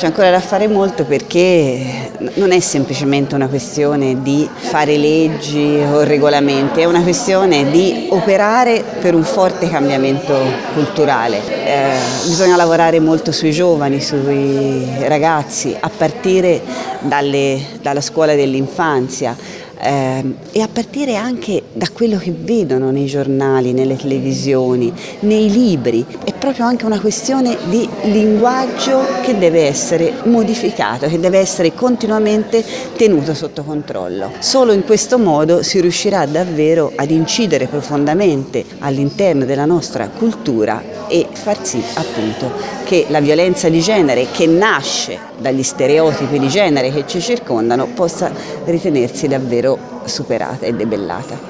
C'è ancora da fare molto perché non è semplicemente una questione di fare leggi o regolamenti, è una questione di operare per un forte cambiamento culturale. Bisogna lavorare molto sui giovani, sui ragazzi, a partire dalla scuola dell'infanzia. E a partire anche da quello che vedono nei giornali, nelle televisioni, nei libri. È proprio anche una questione di linguaggio che deve essere modificato, che deve essere continuamente tenuto sotto controllo. Solo in questo modo si riuscirà davvero ad incidere profondamente all'interno della nostra cultura e far sì appunto che la violenza di genere, che nasce dagli stereotipi di genere che ci circondano, possa ritenersi davvero superata e debellata.